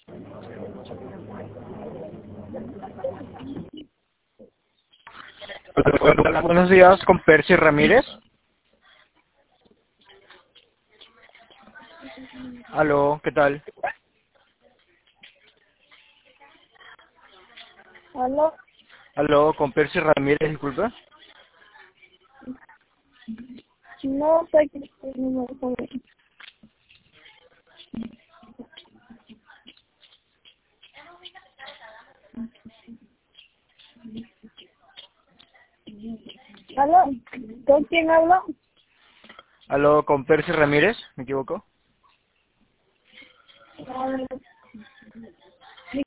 Hola, buenos días, con Percy Ramírez. Aló, ¿qué tal? ¿Aló? Aló, con Percy Ramírez, disculpa. No sé qué número fue. ¿Aló? ¿Con quién habló? Aló, con Percy Ramírez, ¿me equivoco?